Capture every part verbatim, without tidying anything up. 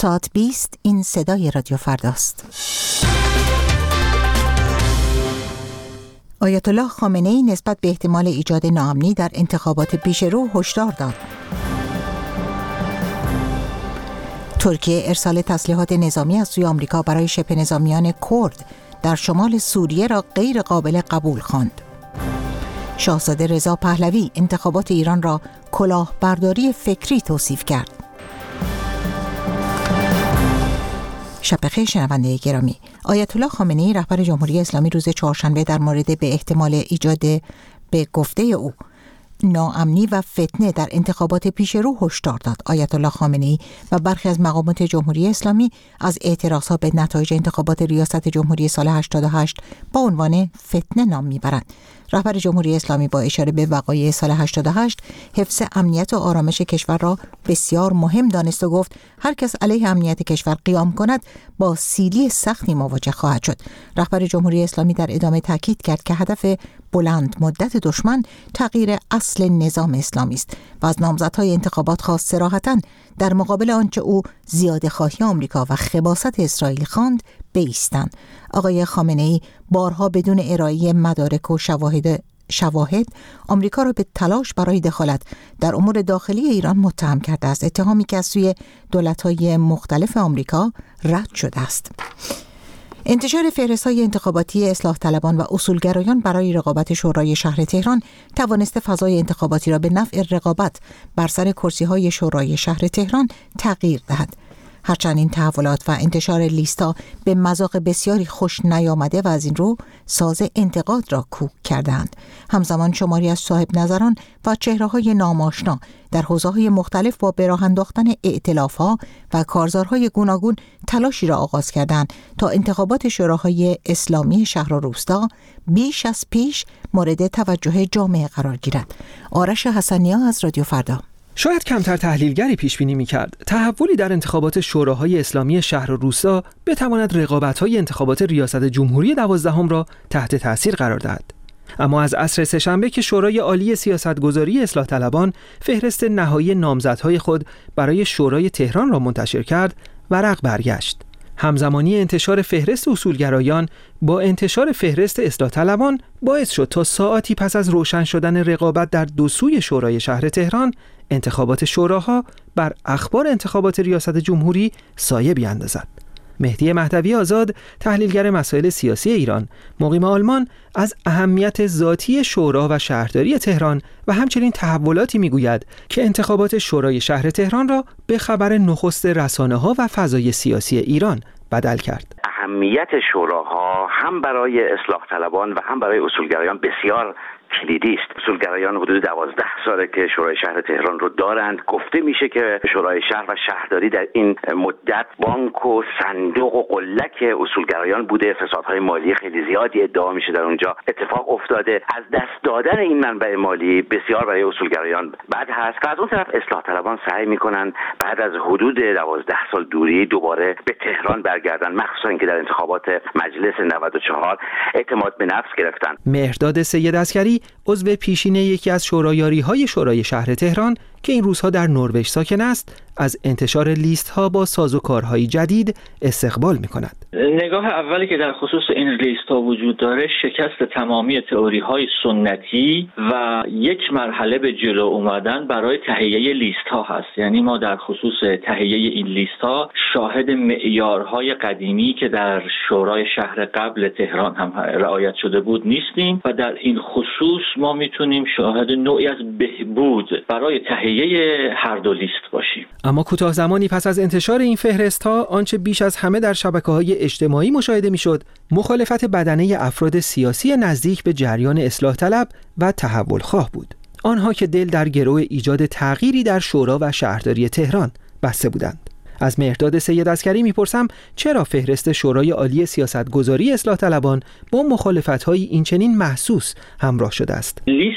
ساعت بیست این صدای رادیو فرداست. آیت الله خامنه‌ای نسبت به احتمال ایجاد ناامنی در انتخابات پیش رو هشدار داد. ترکیه ارسال تسلیحات نظامی از سوی آمریکا برای شبه نظامیان کرد در شمال سوریه را غیر قابل قبول خواند. شاهزاده رضا پهلوی انتخابات ایران را کلاهبرداری فکری توصیف کرد. شب بخیر شنونده گرامی. آیت الله خامنه‌ای رهبر جمهوری اسلامی روز چهارشنبه در مورد به احتمال ایجاد به گفته او ناامنی و فتنه در انتخابات پیش رو هشدار داد. آیت الله خامنه‌ای و برخی از مقامات جمهوری اسلامی از اعتراضها به نتایج انتخابات ریاست جمهوری سال هشتاد و هشت با عنوان فتنه نام میبرند. رهبر جمهوری اسلامی با اشاره به وقایع سال هشتاد و هشت حفظ امنیت و آرامش کشور را بسیار مهم دانست و گفت هر کس علیه امنیت کشور قیام کند با سیلی سختی مواجه خواهد شد. رهبر جمهوری اسلامی در ادامه تاکید کرد که هدف بلند مدت دشمن تغییر اصل نظام اسلامی است و از نامزدهای انتخابات خواست صراحتاً در مقابل آنچه او زیاده خواهی آمریکا و خباثت اسرائیل خواند بایستند. آقای خامنه‌ای بارها بدون ارائه مدارک و شواهد شواهد آمریکا را به تلاش برای دخالت در امور داخلی ایران متهم کرده است، اتهامی که از سوی دولت‌های مختلف آمریکا رد شده است. انتشار فهرست‌های انتخاباتی اصلاح طلبان و اصولگرایان برای رقابت شورای شهر تهران توانسته فضای انتخاباتی را به نفع رقابت بر سر کرسی‌های شورای شهر تهران تغییر دهد. هرچند این تحولات و انتشار لیستا به مذاق بسیاری خوش نیامده و از این رو ساز انتقاد را کوک کردند، همزمان شماری از صاحب نظران و چهره‌های ناماشنا در حوزه‌های مختلف با به راه انداختن ائتلاف‌ها و کارزارهای گوناگون تلاشی را آغاز کردند تا انتخابات شوراهای اسلامی شهر و روستا بیش از پیش مورد توجه جامعه قرار گیرد. آرش حسنی‌ها از رادیو فردا. شاید کمتر تحلیلگری پیش بینی می‌کرد تحولی در انتخابات شوراهای اسلامی شهر و روستا بتواند رقابت‌های انتخابات ریاست جمهوری دوازدهم را تحت تأثیر قرار دهد. اما از عصر سه‌شنبه که شورای عالی سیاستگذاری اصلاح طلبان فهرست نهایی نامزدهای خود برای شورای تهران را منتشر کرد، ورق برگشت. همزمانی انتشار فهرست اصولگرایان با انتشار فهرست اصلاح طلبان باعث شد تا ساعتی پس از روشن شدن رقابت در دو سوی شورای شهر تهران، انتخابات شوراها بر اخبار انتخابات ریاست جمهوری سایه بیاندازد. مهدی مهدوی آزاد، تحلیلگر مسائل سیاسی ایران، مقیم آلمان، از اهمیت ذاتی شورا و شهرداری تهران و همچنین تحولاتی میگوید که انتخابات شورای شهر تهران را به خبر نخست رسانه‌ها و فضای سیاسی ایران بدل کرد. اهمیت شوراها هم برای اصلاح طلبان و هم برای اصولگرایان بسیار کلیدی است. اصولگرایان حدود دوازده ساله که شورای شهر تهران رو دارند. گفته میشه که شورای شهر و شهرداری در این مدت بانک و صندوق و قلک اصولگرایان بوده. فسادهای مالی خیلی زیادی ادعا میشه در اونجا اتفاق افتاده. از دست دادن این منبع مالی بسیار برای اصولگرایان بد هست و از اون طرف اصلاح طلبان سعی میکنن بعد از حدود دوازده سال دوری دوباره به تهران برگردن، مخصوصا اینکه در انتخابات مجلس نود و چهار اعتماد به نفس گرفتن. مهرداد سید عسکری، عضو پیشین یکی از شورایاری‌های شورای شهر تهران که این روزها در نروژ ساکن است، از انتشار لیست‌ها با سازوکارهای جدید استقبال می‌کند. نگاه اولی که در خصوص این لیست‌ها وجود داره شکست تمامی تئوری‌های سنتی و یک مرحله به جلو اومدن برای تهیه لیست‌ها هست. یعنی ما در خصوص تهیه این لیست‌ها شاهد معیارهای قدیمی که در شورای شهر قبل تهران هم رعایت شده بود نیستیم و در این خصوص ما میتونیم شاهد نوعی از بهبود برای تهیه هر دو لیست باشیم. اما کوتاه زمانی پس از انتشار این فهرست‌ها، آنچه بیش از همه در شبکه‌های اجتماعی مشاهده می‌شد، مخالفت بدنه افراد سیاسی نزدیک به جریان اصلاح طلب و تحول خواه بود. آنها که دل در گرو ایجاد تغییری در شورا و شهرداری تهران بسته بودند. از مهرداد سید عسکری میپرسم چرا فهرست شورای عالی سیاستگذاری اصلاح طلبان با مخالفت‌های اینچنین محسوس همراه شده است؟ لیست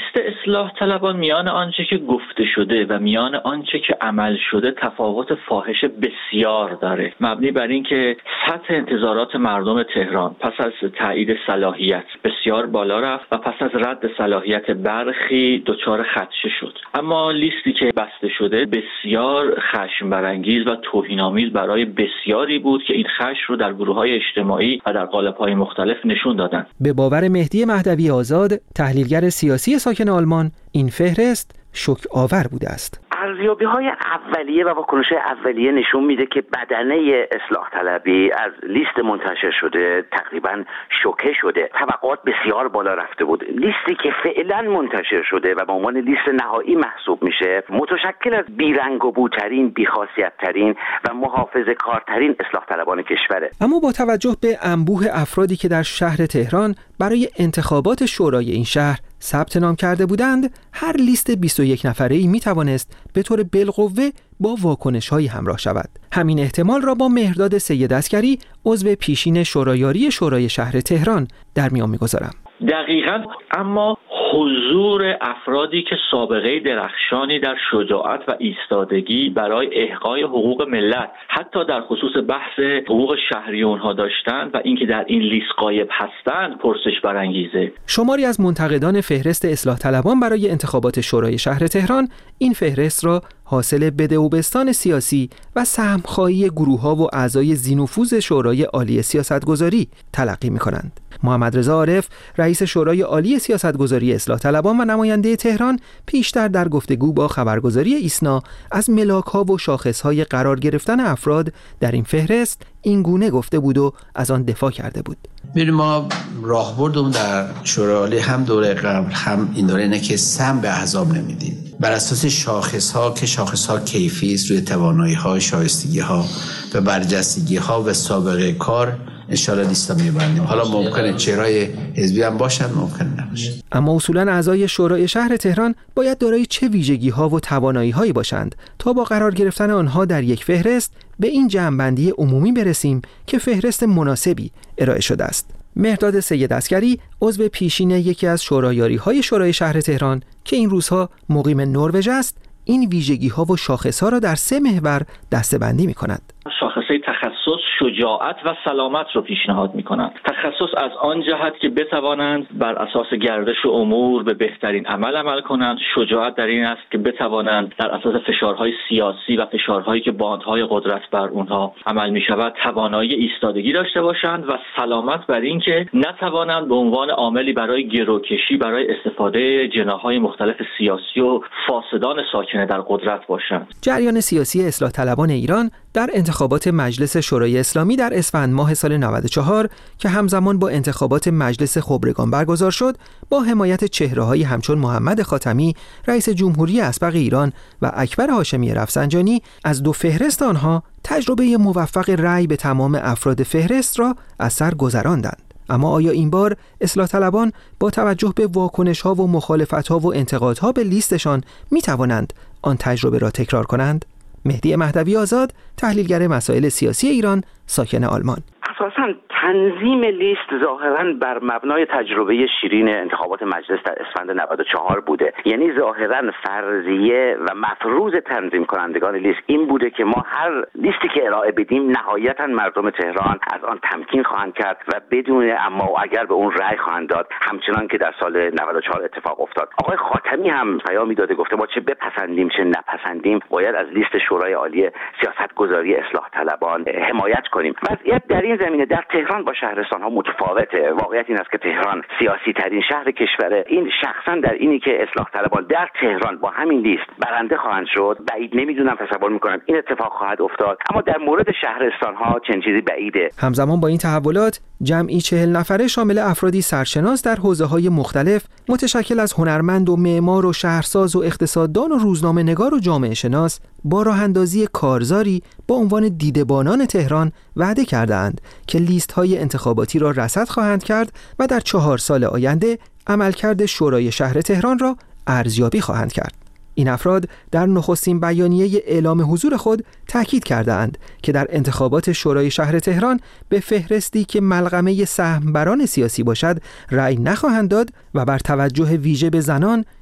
اصلاح طلبان میان آنچه که گفته شده و میان آنچه که عمل شده تفاوت فاحش بسیار داره، مبنی بر این که سطح انتظارات مردم تهران پس از تایید صلاحیت بسیار بالا رفت و پس از رد صلاحیت برخی دچار خدشه شد. اما لیستی که بسته شده بسیار خشم برانگیز و توهین‌آمیز برای بسیاری بود که این خشم رو در گروه‌های اجتماعی و در قالب‌های مختلف نشون دادن. به باور مهدی مهدوی آزاد، تحلیلگر سیاسی ساکن آلمان، این فهرست شوک آور بوده است. ارزیابی‌های اولیه و واکنش‌های اولیه نشون میده که بدنه اصلاح طلبی از لیست منتشر شده تقریباً شوکه شده. توقعات بسیار بالا رفته بود. لیستی که فعلا منتشر شده و به عنوان لیست نهایی محسوب میشه متشکل از بیرنگ و بوترین، بیخاصیت‌ترین و محافظه‌کارترین اصلاح طلبان کشوره. اما با توجه به انبوه افرادی که در شهر تهران برای انتخابات شورای این شهر ثبت نام کرده بودند، هر لیست بیست و یک نفره‌ای میتوانست به طور بالقوه با واکنش‌هایی همراه شود. همین احتمال را با مهرداد سید عسگری، عضو پیشین شورایاری شورای شهر تهران، در میان می‌گذارم. دقیقاً، اما حضور افرادی که سابقه درخشانی در شجاعت و ایستادگی برای احقای حقوق ملت حتی در خصوص بحث حقوق شهری اونها داشتند و اینکه در این لیست غایب هستند پرسش برانگیزه. شماری از منتقدان فهرست اصلاح طلبان برای انتخابات شورای شهر تهران این فهرست را حاصل بدهوبستان سیاسی و سهمخواهی گروه‌ها و اعضای ذی‌نفوذ شورای عالی سیاستگذاری تلقی می‌کنند. محمد رضا عارف، رئیس شورای عالی سیاستگذاری اصلاح طلبان و نماینده تهران، پیشتر در گفتگو با خبرگزاری ایسنا از ملاک‌ها و شاخص‌های قرار گرفتن افراد در این فهرست این گونه گفته بود و از آن دفاع کرده بود. ببین، ما راهبردمون در شورای عالی هم دوره قبل هم این دوره اینه که سهم به احزاب نمیدیم. بر اساس شاخص‌ها که شاخص‌ها کیفی است، روی توانایی‌ها، شایستگی‌ها و برجستگی‌ها و سابقه کار انشالله لیستا میبندیم. حالا ممکنه چهرهای حزبی هم باشن، ممکنه نباشن. اما اصولاً اعضای شورای شهر تهران باید دارای چه ویژگی‌ها و توانایی‌هایی باشند تا با قرار گرفتن آنها در یک فهرست به این جمع‌بندی عمومی برسیم که فهرست مناسبی ارائه شده است. مهرداد سید عسگری، عضو پیشین یکی از شورایاری‌های شورای شهر تهران که این روزها مقیم نروژ است، این ویژگی‌ها و شاخص‌ها را در سه محور دسته‌بندی می‌کند. شاخصه تخصص، شجاعت و سلامت رو پیشنهاد می‌کنند. تخصص از آن جهت که بتوانند بر اساس گردش امور به بهترین عمل عمل کنند. شجاعت در این است که بتوانند در اساس فشارهای سیاسی و فشارهایی که باندهای قدرت بر اونها عمل می‌شود توانایی ایستادگی داشته باشند و سلامت بر این که نتوانند به عنوان عاملی برای گروکشی، برای استفاده جناح‌های مختلف سیاسی و فاسدان ساکن در قدرت باشند. جریان سیاسی اصلاح طلبان ایران در انتخابات مجلس شورای اسلامی در اسفند ماه سال نود و چهار که همزمان با انتخابات مجلس خبرگان برگزار شد، با حمایت چهره‌هایی همچون محمد خاتمی، رئیس جمهوری اسبق ایران و اکبر هاشمی رفسنجانی، از دو فهرست آنها تجربه موفق رأی به تمام افراد فهرست را از سر گذراندند. اما آیا این بار اصلاح طلبان با توجه به واکنش‌ها و مخالفت‌ها و انتقادها به لیستشان می‌توانند آن تجربه را تکرار کنند؟ مهدی مهدوی آزاد، تحلیلگر مسائل سیاسی ایران، ساکن آلمان. اساساً تنظیم لیست ظاهراً بر مبنای تجربه شیرین انتخابات مجلس در اسفند نود و چهار بوده. یعنی ظاهراً فرضیه و مفروض تنظیم کنندگان لیست این بوده که ما هر لیستی که ارائه بدیم نهایتاً مردم تهران از آن تمکین خواهند کرد و بدون اما و اگر به اون رأی خواهند داد، همچنان که در سال نود و چهار اتفاق افتاد. آقای خاتمی هم پیامی داده، گفته ما چه بپسندیم چه نپسندیم باید از لیست شورای عالی سیاستگذاری اصلاح طلبان حمایت کنیم. وضعیت در این زمینه در تهران با شهرستان ها متفاوته. واقعیت این است که تهران سیاسی ترین شهر کشوره. این شخصا در اینی که اصلاح طلبان در تهران با همین لیست برنده خواهند شد بعید نمیدونم، تصور میکنم این اتفاق خواهد افتاد. اما در مورد شهرستان ها چنین چیزی بعیده. همزمان با این تحولات، جمعی چهل نفره شامل افرادی سرشناس در حوزه‌های مختلف متشکل از هنرمند و معمار و شهرساز و اقتصاددان و روزنامه‌نگار و جامعه شناس با راه‌اندازی کارزاری با عنوان دیدبانان تهران وعده کردند که لیست‌های انتخاباتی را رصد خواهند کرد و در چهار سال آینده عملکرد شورای شهر تهران را ارزیابی خواهند کرد. این افراد در نخستین بیانیه اعلام حضور خود تاکید کردند که در انتخابات شورای شهر تهران به فهرستی که ملغمه سهمبران سیاسی باشد رأی نخواهند داد و بر توجه ویژه به زنان،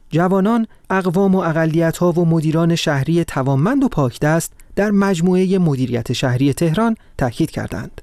جوانان، اقوام و اقلیت‌ها و مدیران شهری توانمند و پاکدست در مجموعه مدیریت شهری تهران تاکید کردند.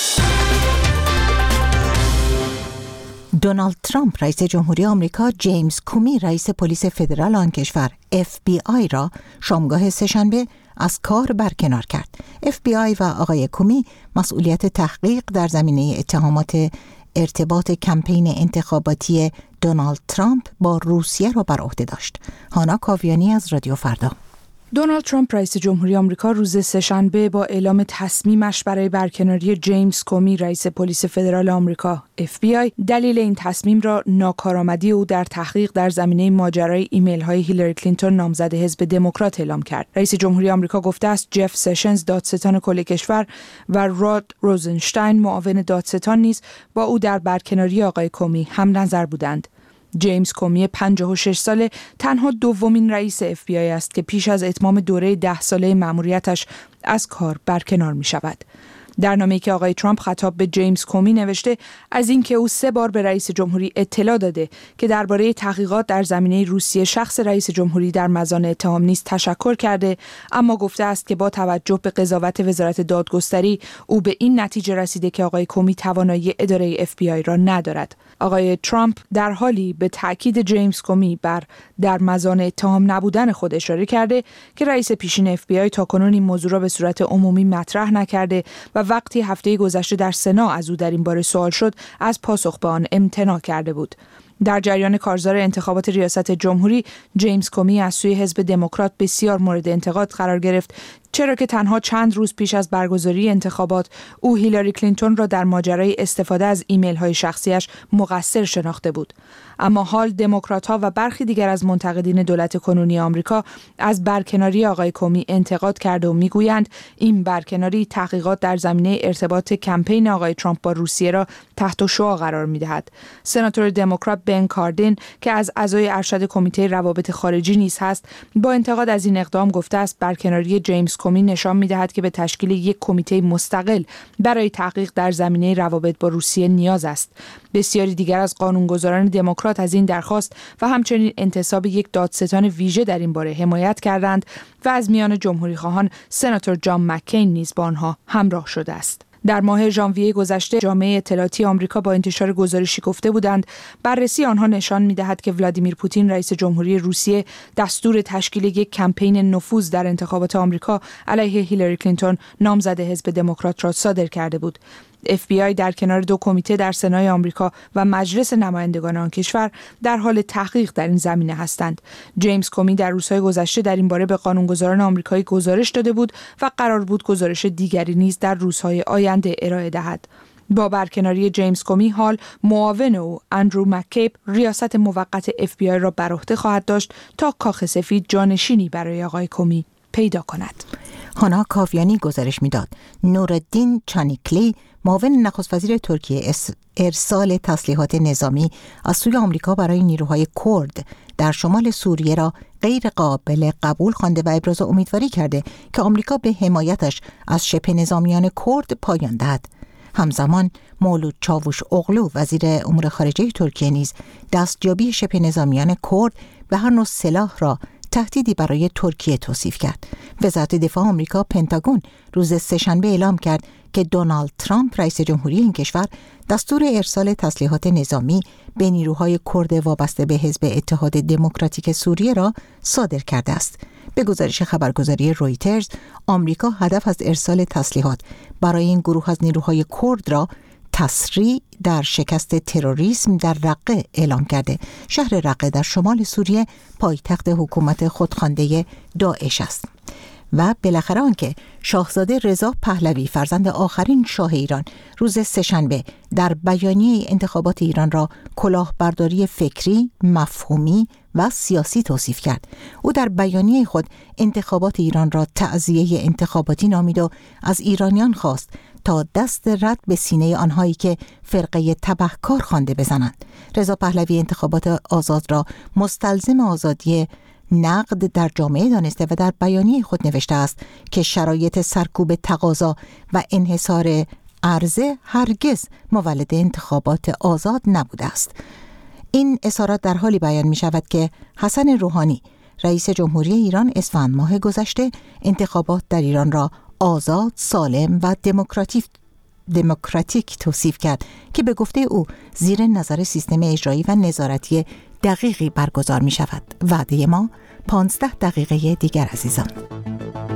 دونالد ترامپ رئیس جمهوری آمریکا جیمز کومی رئیس پلیس فدرال آن کشور اف بی آی را شامگاه سه‌شنبه از کار برکنار کرد. اف بی آی و آقای کومی مسئولیت تحقیق در زمینه اتهامات ارتباط کمپین انتخاباتی دونالد ترامپ با روسیه را بر عهده داشت. هانا کاویانی از رادیو فردا. دونالد ترامپ رئیس جمهوری آمریکا روز سه‌شنبه با اعلام تصمیمش برای برکناری جیمز کومی رئیس پلیس فدرال آمریکا اف بی آی دلیل این تصمیم را ناکارآمدی او در تحقیق در زمینه ماجرای ایمیل‌های هیلاری کلینتون نامزد حزب دموکرات اعلام کرد. رئیس جمهوری آمریکا گفته است جف سشنز دادستان کل کشور و راد روزنشتاین معاون دادستان نیز با او در برکناری آقای کومی هم نظر بودند. جیمز کومی پنجاه و شش ساله تنها دومین رئیس اف بی آی است که پیش از اتمام دوره ده ساله مأموریتش از کار برکنار می شود. در نامه‌ای که آقای ترامپ خطاب به جیمز کومی نوشته از اینکه او سه بار به رئیس جمهوری اطلاع داده که درباره تحقیقات در زمینه روسیه شخص رئیس جمهوری در مزان اتهام نیست تشکر کرده، اما گفته است که با توجه به قضاوت وزارت دادگستری او به این نتیجه رسیده که آقای کومی توانایی اداره اف بی آی را ندارد. آقای ترامپ در حالی به تاکید جیمز کومی بر در مزان اتهام نبودن خود اشاره کرده که رئیس پیشین اف بی آی تاکنون این موضوع را به صورت عمومی مطرح نکرده و وقتی هفته گذشته در سنا از او در این باره سوال شد از پاسخ به آن امتناع کرده بود. در جریان کارزار انتخابات ریاست جمهوری جیمز کومی از سوی حزب دموکرات بسیار مورد انتقاد قرار گرفت، چرا که تنها چند روز پیش از برگزاری انتخابات او هیلاری کلینتون را در ماجرای استفاده از ایمیل‌های شخصیش مقصر شناخته بود. اما حال دموکرات‌ها و برخی دیگر از منتقدین دولت کنونی آمریکا از برکناری آقای کومی انتقاد کرده و میگویند این برکناری تحقیقات در زمینه ارتباط کمپین آقای ترامپ با روسیه را تحت شعاع قرار می‌دهد. سناتور دموکرات بن کاردین که از اعضای ارشد کمیته روابط خارجی نیز هست، با انتقاد از این اقدام گفته است برکناری جیمز کومی نشان می‌دهد که به تشکیل یک کمیته مستقل برای تحقیق در زمینه روابط با روسیه نیاز است. بسیاری دیگر از قانونگذاران دموکرات از این درخواست و همچنین انتصاب یک دادستان ویژه در این باره حمایت کردند و از میان جمهوری‌خواهان سناتور جان مککین نیز با آنها همراه شده است. در ماه ژانویه گذشته جامعه اطلاعاتی آمریکا با انتشار گزارشی گفته بودند بررسی آنها نشان می‌دهد که ولادیمیر پوتین رئیس جمهوری روسیه دستور تشکیل یک کمپین نفوذ در انتخابات آمریکا علیه هیلاری کلینتون نامزد حزب دموکرات را صادر کرده بود. اف بی آی در کنار دو کمیته در سنای آمریکا و مجلس نمایندگان آن کشور در حال تحقیق در این زمینه هستند. جیمز کومی در روزهای گذشته در این باره به قانونگذاران آمریکایی گزارش داده بود و قرار بود گزارش دیگری نیز در روزهای آینده ارائه دهد. با برکناری جیمز کومی حال معاون او اندرو مککیب ریاست موقت اف بی آی را بر عهده خواهد داشت تا کاخ سفید جانشینی برای آقای کومی پیدا کند. هانا کاویانی گزارش میداد. نورالدین چانیکلی معاون نخست وزیر ترکیه ارسال تسلیحات نظامی از سوی آمریکا برای نیروهای کرد در شمال سوریه را غیر قابل قبول خوانده و ابراز امیدواری کرده که آمریکا به حمایتش از شبه نظامیان کرد پایان دهد. همزمان مولود چاووش اغلو وزیر امور خارجه ترکیه نیز دستیابی شبه نظامیان کرد به هر نوع سلاح را تهدیدی برای ترکیه توصیف کرد. وزارت دفاع آمریکا پنتاگون روز سه‌شنبه اعلام کرد که دونالد ترامپ رئیس جمهوری این کشور دستور ارسال تسلیحات نظامی به نیروهای کرد وابسته به حزب اتحاد دموکراتیک سوریه را صادر کرده است. به گزارش خبرگزاری رویترز، آمریکا هدف از ارسال تسلیحات برای این گروه از نیروهای کرد را تسریع در شکست تروریسم در رقه اعلام کرده. شهر رقه در شمال سوریه پایتخت حکومت خودخوانده داعش است. و بالاخره آنکه شاهزاده رضا پهلوی فرزند آخرین شاه ایران روز سه‌شنبه در بیانیه انتخابات ایران را کلاهبرداری فکری، مفهومی و سیاسی توصیف کرد. او در بیانیه خود انتخابات ایران را تعزیه انتخاباتی نامید و از ایرانیان خواست تا دست رد به سینه آنهایی که فرقه تبهکار خوانده بزنند. رضا پهلوی انتخابات آزاد را مستلزم آزادی نقد در جامعه دانسته و در بیانیه خود نوشته است که شرایط سرکوب تقاضا و انحصار عرضه هرگز مولد انتخابات آزاد نبوده است. این اظهارات در حالی بیان می شود که حسن روحانی رئیس جمهوری ایران اسفند ماه گذشته انتخابات در ایران را آزاد، سالم و دموکراتیک دموکراتیک توصیف کرد که به گفته او زیر نظر سیستم اجرایی و نظارتی دقیقی برگزار می شود. وعده ما پانزده دقیقه دیگر عزیزان.